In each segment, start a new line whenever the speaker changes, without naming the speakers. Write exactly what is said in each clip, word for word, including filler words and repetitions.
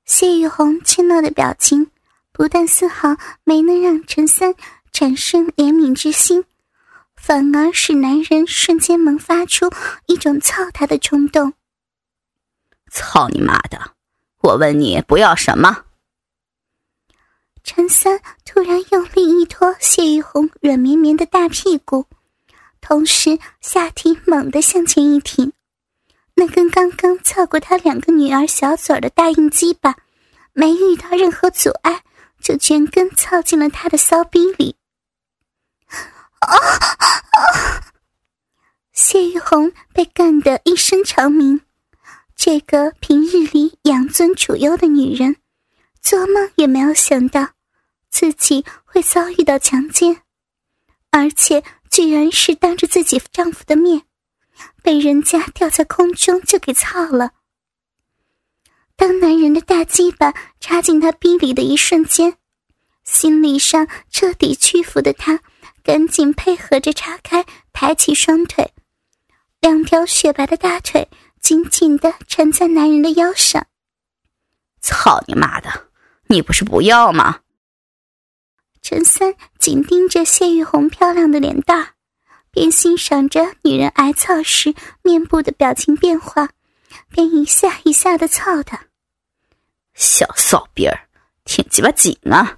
谢雨红怯懦的表情不但丝毫没能让陈三产生怜悯之心，反而使男人瞬间萌发出一种操他的冲动。
操你妈的，我问你不要什么？
陈三突然用力一拖谢雨红软绵绵的大屁股，同时下体猛地向前一挺，那根刚刚操过他两个女儿小嘴的大硬鸡巴没遇到任何阻碍，就全根操进了他的骚逼里。啊啊！谢雨红被干得一声长鸣，这个平日里养尊处优的女人做梦也没有想到自己会遭遇到强奸，而且居然是当着自己丈夫的面被人家吊在空中就给操了。当男人的大鸡巴插进他逼里的一瞬间，心理上彻底屈服的他赶紧配合着叉开抬起双腿，两条雪白的大腿紧紧地缠在男人的腰上。
操你妈的，你不是不要吗？
陈三紧盯着谢玉红漂亮的脸蛋，边欣赏着女人挨操时面部的表情变化，便一下一下地操她。
小骚逼儿，挺鸡巴紧啊！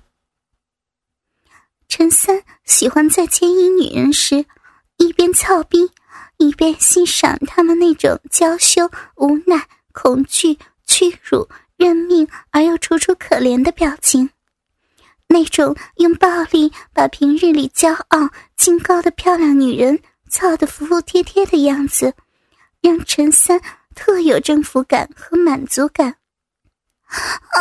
陈三喜欢在奸淫女人时一边操逼一边欣赏她们那种娇羞、无奈、恐惧、屈辱、认命而又楚楚可怜的表情，那种用暴力把平日里骄傲清高的漂亮女人操得服服帖帖的样子，让陈三特有征服感和满足感。啊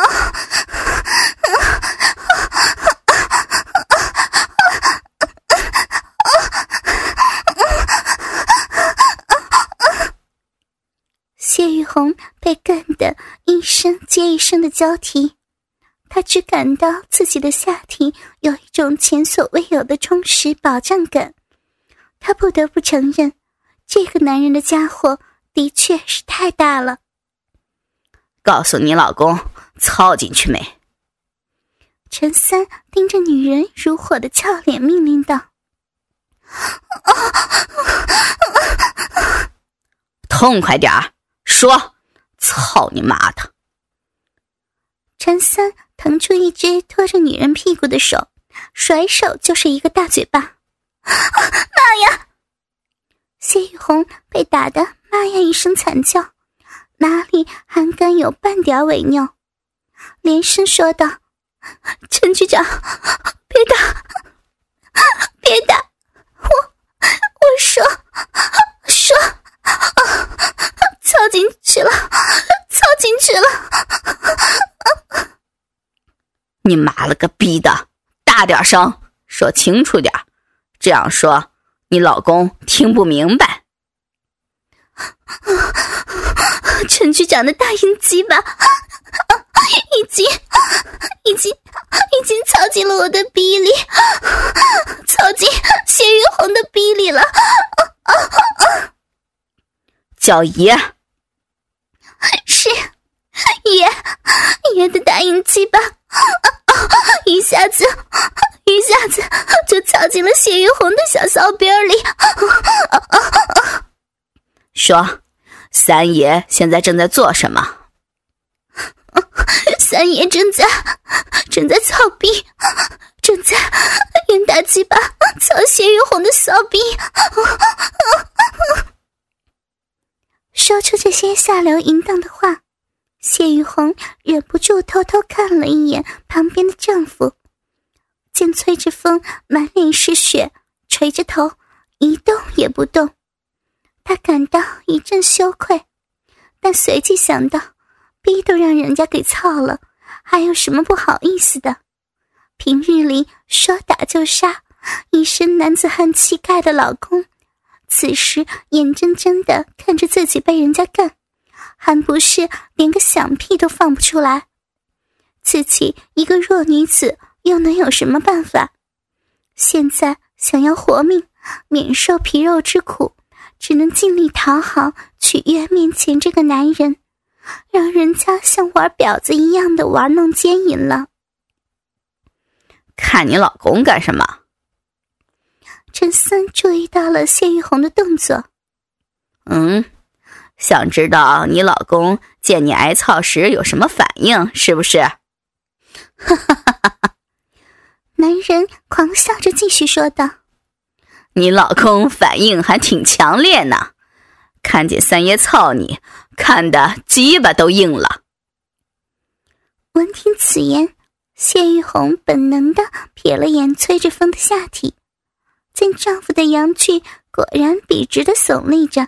谢玉红被干得一声接一声的交替，她只感到自己的下体有一种前所未有的充实饱胀感。她不得不承认，这个男人的家伙的确是太大了。
告诉你老公，操进去没？
陈三盯着女人如火的俏脸命令道。
痛快点儿，说，操你妈的！
陈三腾出一只拖着女人屁股的手，甩手就是一个大嘴巴。妈呀！谢雨红被打得妈呀一声惨叫，哪里还敢有半点违拗，连声说道：陈局长，别打，别打，我我说说啊，操进去了，操进去了！
你妈了个逼的，大点声，说清楚点，这样说你老公听不明白。
陈局长的大阴鸡巴已经已经已经操进了我的逼里，操进谢玉红的逼里了。
叫爷。
是爷，爷的大阴鸡巴一下子一下子就操进了谢玉红的小骚逼里。
说，三爷现在正在做什么？
三爷正在正在操逼，正在用大鸡巴操谢玉红的骚逼。说出这些下流淫荡的话，谢玉红忍不住偷偷看了一眼旁边的丈夫，见崔志峰满脸是血，垂着头一动也不动，他感到一阵羞愧，但随即想到逼都让人家给操了，还有什么不好意思的？平日里说打就杀，一身男子汉气概的老公，此时眼睁睁地看着自己被人家干，还不是连个响屁都放不出来？自己一个弱女子又能有什么办法？现在想要活命，免受皮肉之苦，只能尽力讨好，取悦面前这个男人， 让人家像玩婊子一样的玩弄奸淫了。
看你老公干什么？
陈三注意到了谢玉红的动作。
嗯，想知道你老公见你挨操时有什么反应，是不是？哈
哈哈哈！男人狂笑着继续说道：
你老公反应还挺强烈呢，看见三爷操你，看得鸡巴都硬了。
闻听此言，谢玉红本能地瞥了眼崔志峰的下体，见丈夫的阳具果然笔直地耸立着。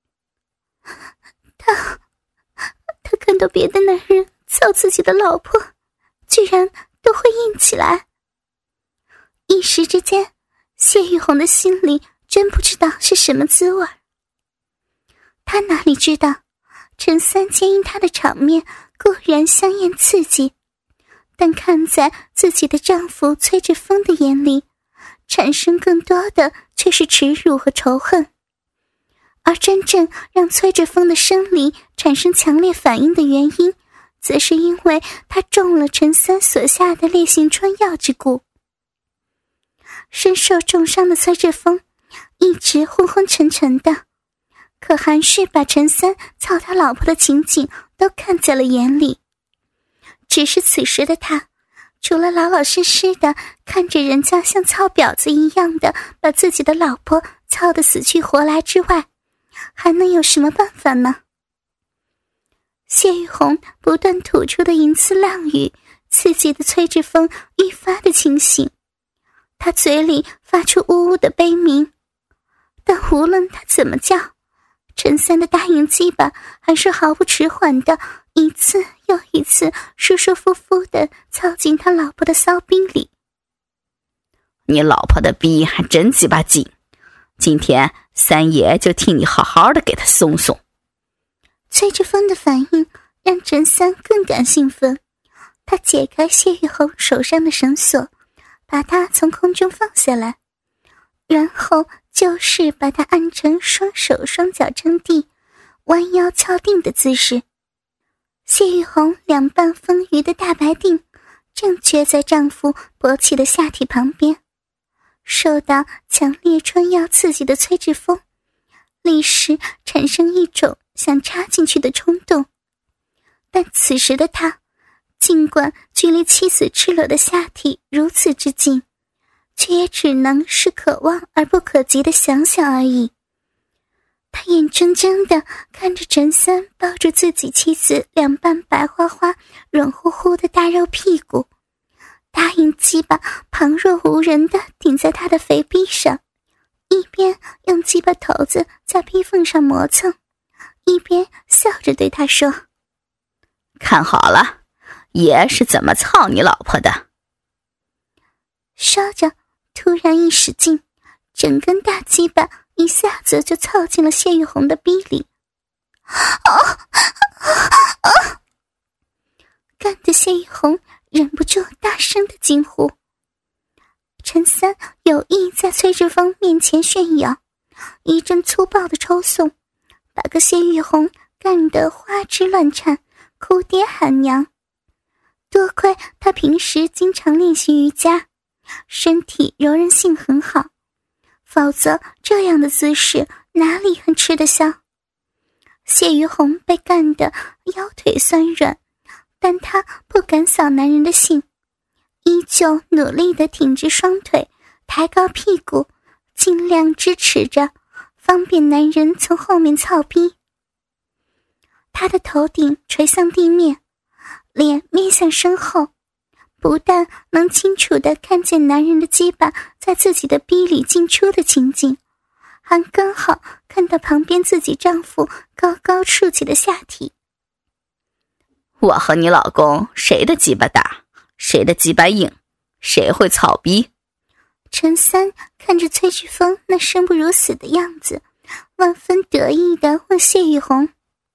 他他看到别的男人操自己的老婆，居然都会硬起来。一时之间，谢玉红的心里真不知道是什么滋味。她哪里知道，陈三奸淫她的场面固然香艳刺激，但看在自己的丈夫崔志峰的眼里，产生更多的却是耻辱和仇恨。而真正让崔志峰的生理产生强烈反应的原因，则是因为他中了陈三所下的烈性春药之故。身受重伤的崔志峰一直昏昏沉沉的，可还是把陈三操他老婆的情景都看在了眼里。只是此时的他，除了老老实实的看着人家像操婊子一样的把自己的老婆操得死去活来之外，还能有什么办法呢？谢玉红不断吐出的淫词浪语，刺激的崔志峰愈发的清醒，他嘴里发出呜呜的悲鸣，但无论他怎么叫，陈三的大硬鸡巴还是毫不迟缓的一次又一次舒舒服服的操进他老婆的骚逼里。
你老婆的逼还真鸡巴紧，今天三爷就替你好好的给他松松。
崔志峰的反应让陈三更感兴奋，他解开谢玉红手上的绳索，把她从空中放下来，然后就是把她按成双手双脚撑地，弯腰敲定的姿势。谢玉红两半丰腴的大白腚正撅在丈夫勃起的下体旁边，受到强烈春药刺激的崔志峰立时产生一种想插进去的冲动，但此时的他尽管距离妻子赤裸的下体如此之近，却也只能是可望而不可及的想想而已。他眼睁睁地看着陈三抱住自己妻子两半白花花软乎乎的大肉屁股，大硬鸡巴旁若无人地顶在他的肥逼上，一边用鸡巴头子在逼缝上磨蹭，一边笑着对他说：
看好了，爷是怎么操你老婆的。
说着突然一使劲，整根大鸡巴一下子就操进了谢玉红的逼里。啊啊啊！干得谢玉红忍不住大声的惊呼。陈三有意在崔志峰面前炫耀，一阵粗暴的抽送，把个谢玉红干得花枝乱颤，哭爹喊娘。多亏他平时经常练习瑜伽，身体柔韧性很好，否则这样的姿势哪里还吃得消。谢玉红被干得腰腿酸软，但她不敢扫男人的兴，依旧努力地挺直双腿，抬高屁股，尽量支持着，方便男人从后面操逼。她的头顶垂向地面，脸面向身后，不但能清楚地看见男人的鸡巴在自己的逼里进出的情景，还刚好看到旁边自己丈夫高高竖起的下体。
我和你老公谁的鸡巴大，谁的鸡巴硬，谁会操逼？
陈三看着崔志峰那生不如死的样子，万分得意地问谢玉红：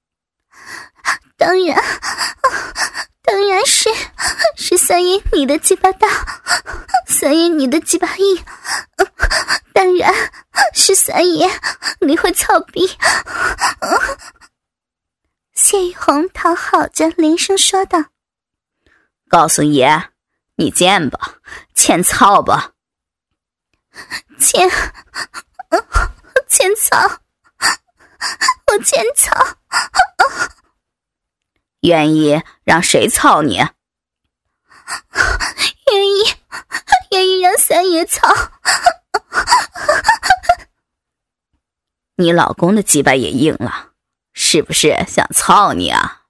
当然当然是是三爷你的鸡巴大，三爷你的鸡巴硬，当然是三爷你会操逼。 谢玉红讨好着连声说道：
告诉爷，你贱吧，欠操吧。
欠欠操，我欠操。
愿意让谁操你？
愿意愿意让三爷操。
你老公的鸡巴也硬了，是不是想操你啊？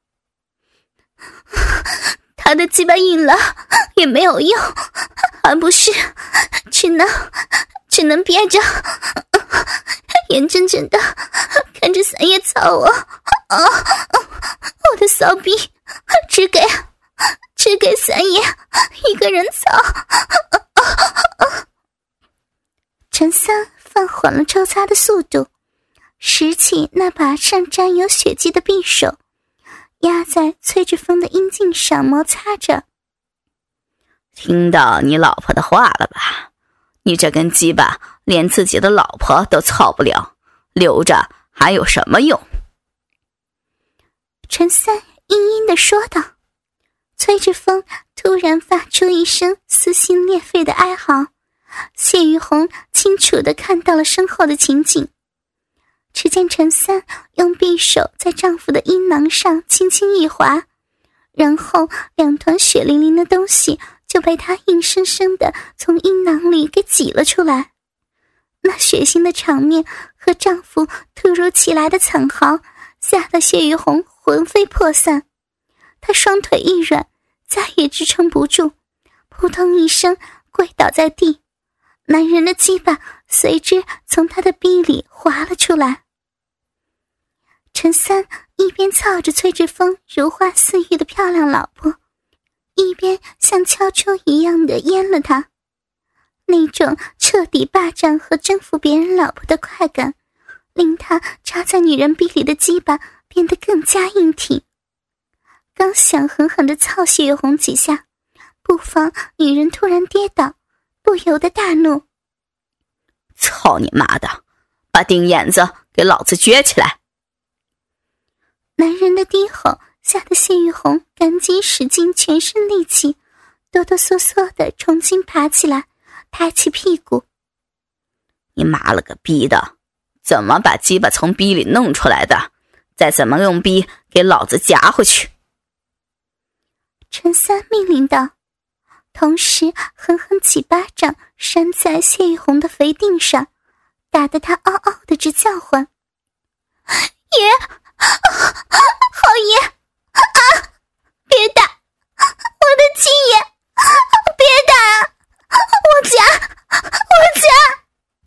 他的鸡巴硬了也没有用，还不是只能只能憋着，眼睁睁的看着三爷操我。啊，我的骚逼只给只给三爷一个人操。陈三放缓了抽插的速度，拾起那把上沾有血迹的匕首，压在崔志峰的阴茎上摩擦着。
听到你老婆的话了吧？你这根鸡巴连自己的老婆都操不了，留着还有什么用？
陈三阴阴地说道。崔志峰突然发出一声撕心裂肺的哀嚎，谢玉红清楚地看到了身后的情景。只见陈三用匕首在丈夫的阴囊上轻轻一划，然后两团血淋淋的东西就被他硬生生地从阴囊里给挤了出来。那血腥的场面和丈夫突如其来的惨嚎吓得谢玉红魂飞魄散，她双腿一软，再也支撑不住，扑通一声跪倒在地，男人的鸡巴随之从她的逼里滑了出来。陈三一边操着崔志峰如花似玉的漂亮老婆，一边像敲钟一样的淹了她。那种彻底霸占和征服别人老婆的快感，令他插在女人逼里的鸡巴变得更加硬挺。刚想狠狠地操谢玉红几下，不妨女人突然跌倒，不由得大怒：
操你妈的，把钉眼子给老子撅起来！
男人的低吼吓得谢玉红赶紧使尽全身力气，哆哆嗦嗦地重新爬起来，抬起屁股。
你妈了个逼的，怎么把鸡巴从逼里弄出来的？再怎么用逼给老子夹回去！
陈三命令道，同时狠狠几巴掌扇在谢玉红的肥腚上，打得她嗷嗷的直叫唤：爷，好爷啊，别打我的亲爷，别打我夹我夹！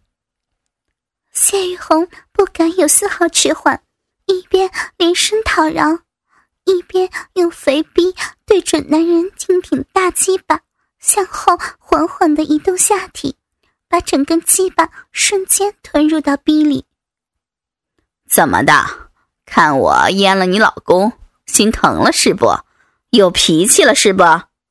谢玉红不敢有丝毫迟缓，一边连声讨饶，一边用肥逼对准男人挺挺大鸡巴，向后缓缓地移动下体，把整根鸡巴瞬间吞入到逼里。
怎么的？看我淹了你老公，心疼了是不？有脾气了是不？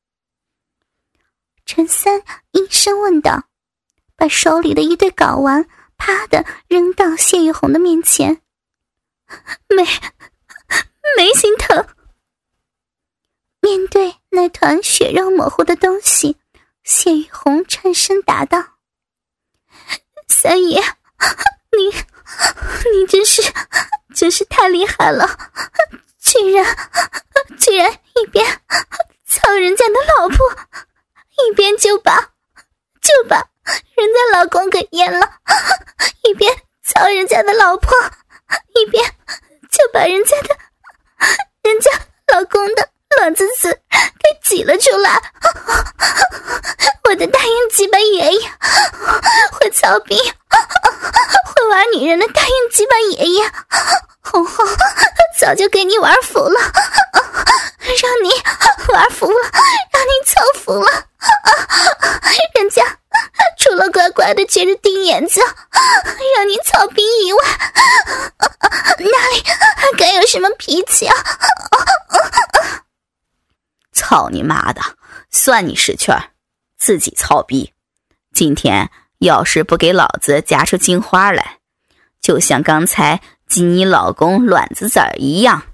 陈三应声问道，把手里的一对睾丸啪地扔到谢玉红的面前。没没心疼。面对那团血肉模糊的东西，谢玉红颤声答道：三爷，你你真是真是太厉害了，居然居然一边操人家的老婆，一边就把就把人家老公给淹了，一边操人家的老婆，一边就把人家的人家老公的卵子子给挤了出来。我的大阴鸡巴爷爷会操逼，会玩女人的大阴鸡巴爷爷，红红早就给你玩服了，让你玩服了，让你操服了。人家除了乖乖的撅着钉眼子让你操逼以外，哪里还敢有什么脾气啊？
操你妈的，算你识趣儿，自己操逼。今天要是不给老子夹出金花来，就像刚才挤你老公卵子籽儿一样，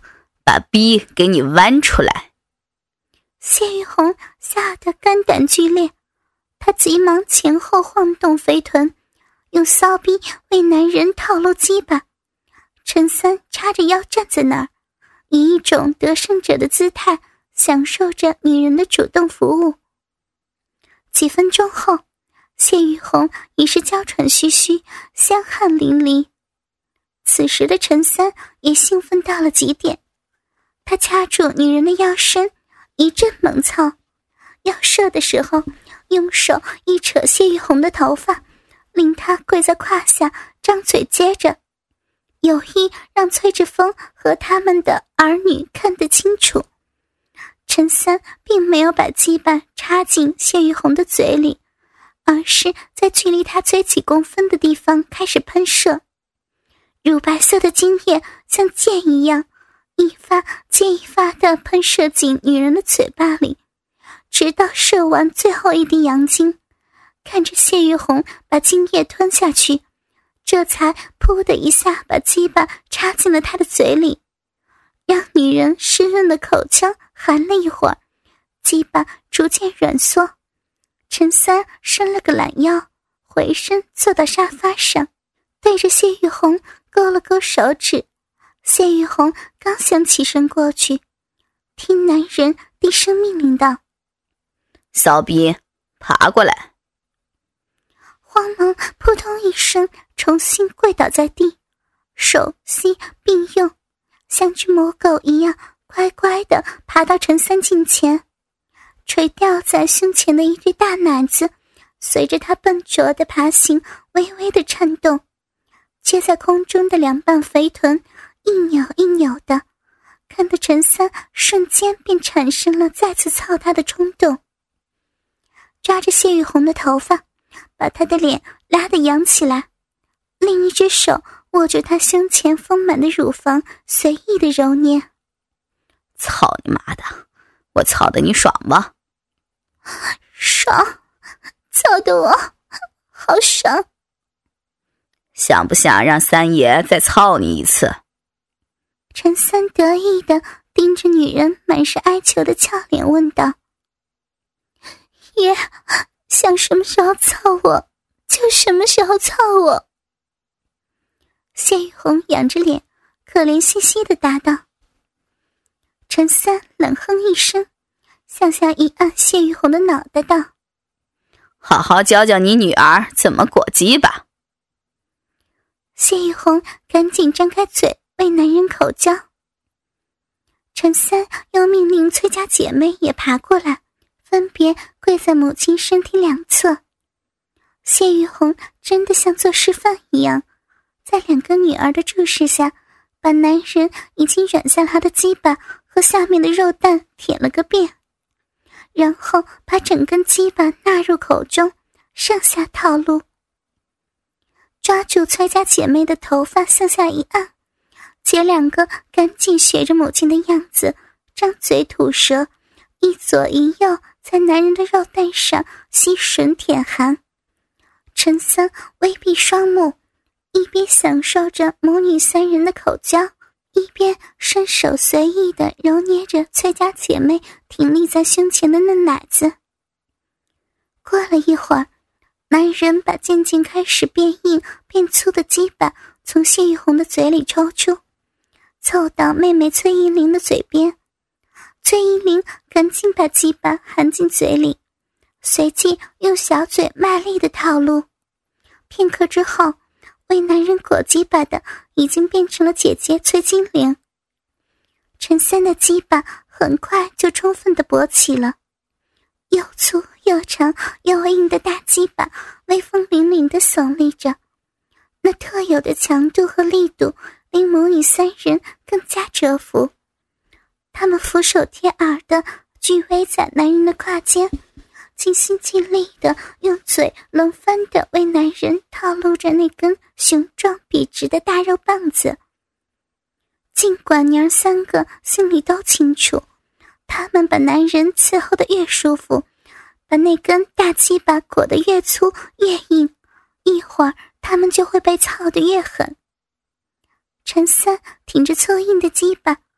把逼给你弯出来。
谢玉红吓得肝胆俱裂，她急忙前后晃动肥臀，用骚逼为男人套路鸡巴。陈三叉着腰站在那儿，以一种得胜者的姿态享受着女人的主动服务。几分钟后，谢玉红已是娇喘吁吁，香汗淋漓。此时的陈三也兴奋到了极点，他掐住女人的腰身，一阵猛操。要射的时候，用手一扯谢玉红的头发，令她跪在胯下，张嘴接着，有意让崔志峰和他们的儿女看得清楚。陈三并没有把鸡巴插进谢玉红的嘴里，而是在距离他嘴几公分的地方开始喷射。乳白色的精液像箭一样，一发接一发地喷射进女人的嘴巴里，直到射完最后一滴阳精。看着谢玉红把精液吞下去，这才噗的一下把鸡巴插进了她的嘴里，让女人湿润的口腔含了一会儿，鸡巴逐渐软缩。陈三伸了个懒腰，回身坐到沙发上，对着谢玉红勾了勾手指。谢玉红刚想起身过去，听男人低声命令道：
骚逼，爬过来。
慌忙扑通一声重新跪倒在地，手膝并用，像只母狗一样乖乖地爬到陈三近前，垂吊在胸前的一对大奶子随着他笨拙的爬行微微的颤动，接在空中的两瓣肥臀一扭一扭的，看得陈三瞬间便产生了再次操他的冲动。抓着谢玉红的头发，把她的脸拉得扬起来，另一只手握住她胸前丰满的乳房，随意的揉捏。
操你妈的，我操得你爽吗？
爽，操得我好爽。
想不想让三爷再操你一次？
陈三得意地盯着女人满是哀求的俏脸问道：爷，想什么时候操我就什么时候操我。谢玉红仰着脸可怜兮兮地答道。陈三冷哼一声，向下一按谢玉红的脑袋道：
好好教教你女儿怎么裹鸡吧。
谢玉红赶紧张开嘴为男人口交。陈三又命令崔家姐妹也爬过来，分别跪在母亲身体两侧。谢玉红真的像做示范一样，在两个女儿的注视下，把男人已经软下来的鸡巴和下面的肉蛋舔了个遍，然后把整根鸡巴纳入口中，上下套路。抓住崔家姐妹的头发向下一按，姐两个赶紧学着母亲的样子，张嘴吐舌，一左一右在男人的肉蛋上吸吮舔含。陈三微闭双目，一边享受着母女三人的口交，一边伸手随意地揉捏着崔家姐妹挺立在胸前的嫩奶子。过了一会儿，男人把渐渐开始变硬变粗的鸡巴从谢玉红的嘴里抽出，凑到妹妹崔依林的嘴边。崔依林赶紧把鸡巴含进嘴里，随即用小嘴卖力的套路。片刻之后，为男人裹鸡巴的已经变成了姐姐崔金玲。陈三的鸡巴很快就充分的勃起了，又粗又长又硬的大鸡巴威风凛凛地耸立着，那特有的强度和力度令母女三人更加折服。他们俯首贴耳地居偎在男人的胯间，尽心尽力地用嘴轮番地为男人套路着那根雄壮笔直的大肉棒子。尽管娘儿三个心里都清楚，他们把男人伺候得越舒服，把那根大鸡巴裹得越粗越硬，一会儿他们就会被操得越狠。陈三挺着粗硬的鸡巴，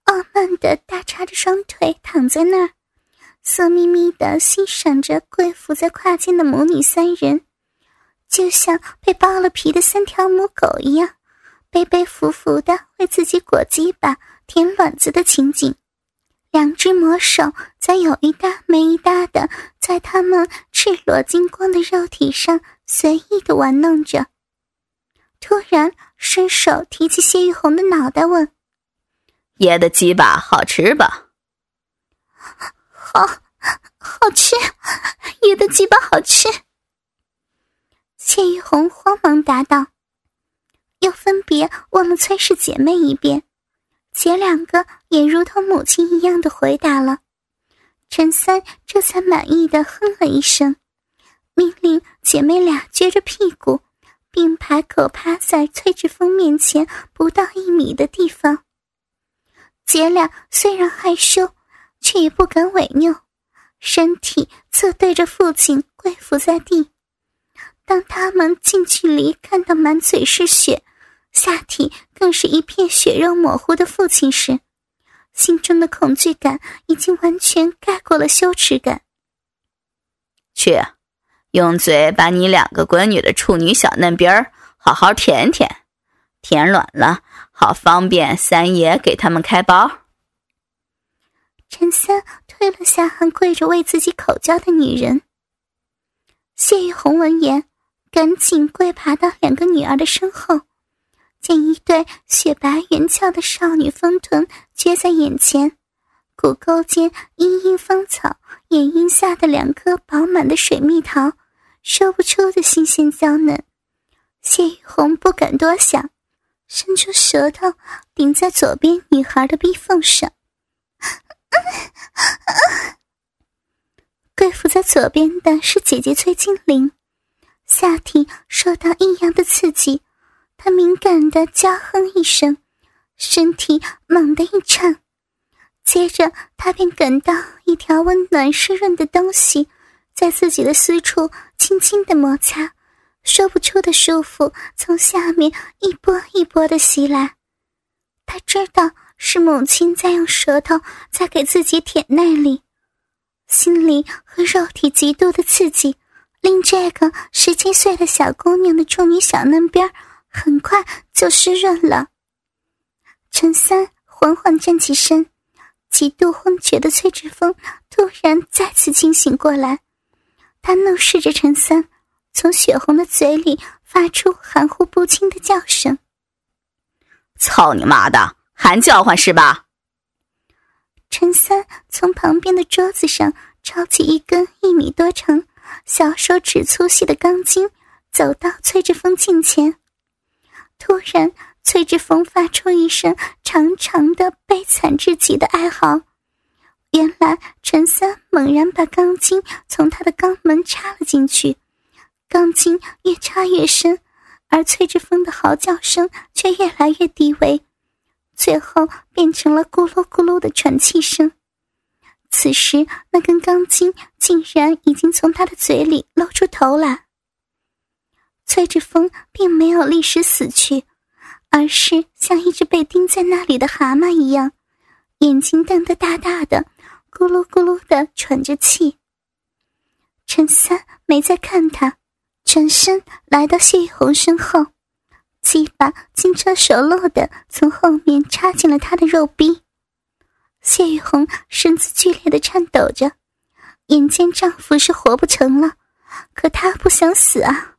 傲慢地大叉着双腿躺在那儿，色眯眯地欣赏着跪伏在胯间的母女三人，就像被剥了皮的三条母狗一样，背背伏伏地为自己裹鸡巴舔卵子的情景。两只魔手在有一搭没一搭的在他们赤裸金光的肉体上随意地玩弄着。突然伸手提起谢玉红的脑袋问：
爷的鸡巴好吃吧？
好好吃，爷的鸡巴好吃。谢玉红慌忙答道，又分别问了崔氏姐妹一遍，姐两个也如同母亲一样的回答了。陈三这才满意的哼了一声，命令姐妹俩撅着屁股并排口趴在崔志峰面前不到一米的地方。姐俩虽然害羞，却也不敢违拗，身体侧对着父亲跪伏在地。当他们近距离看到满嘴是血，下体更是一片血肉模糊的父亲时，心中的恐惧感已经完全盖过了羞耻感。
去，用嘴把你两个闺女的处女小嫩边儿好好舔舔，舔软了，好方便三爷给他们开包。
陈三推了下还跪着为自己口交的女人。谢玉红闻言，赶紧跪爬到两个女儿的身后，见一对雪白圆翘的少女丰臀撅在眼前，骨沟间茵茵芳草，眼荫下的两颗饱满的水蜜桃，说不出的新鲜娇嫩。谢玉红不敢多想，伸出舌头顶在左边女孩的逼缝上。跪伏在左边的是姐姐崔金玲，下体受到异样的刺激，她敏感地娇哼一声，身体猛地一颤，接着她便感到一条温暖湿润的东西在自己的私处轻轻地摩擦，说不出的舒服从下面一波一波地袭来。她知道是母亲在用舌头在给自己舔内里，心理和肉体极度的刺激，令这个十七岁的小姑娘的处女小嫩边很快就湿润了。陈三缓缓站起身，极度昏厥的崔志峰突然再次清醒过来，他怒视着陈三，从血红的嘴里发出含糊不清的叫声：
操你妈的，还叫唤是吧？
陈三从旁边的桌子上抄起一根一米多长、小手指粗细的钢筋，走到崔志峰近前。突然，崔志峰发出一声长长的悲惨至极的哀嚎。原来陈三猛然把钢筋从他的肛门插了进去，钢筋越插越深，而崔志峰的嚎叫声却越来越低微，最后变成了咕噜咕噜的喘气声。此时那根钢筋竟然已经从他的嘴里露出头来。崔志峰并没有立时死去，而是像一只被钉在那里的蛤蟆一样，眼睛瞪得大大的，咕噜咕噜地喘着气。陈三没再看他，转身来到谢玉红身后，鸡巴轻车熟路地从后面插进了他的肉壁。谢玉红身子剧烈地颤抖着，眼见丈夫是活不成了，可她不想死啊。